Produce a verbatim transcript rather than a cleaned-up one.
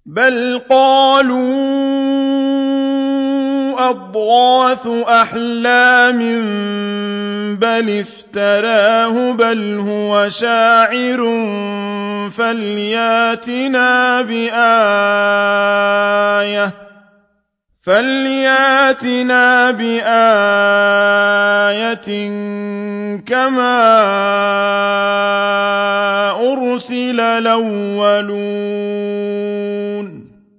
بَلْ قَالُوا أَضْغَاثُ أَحْلَامٍ بَلِ افْتَرَاهُ بَلْ هُوَ شَاعِرٌ فَلْيَأْتِنَا بِآيَةٍ فَلْيَأْتِنَا بِآيَةٍ كَمَا أُرْسِلَ الْأَوَّلُونَ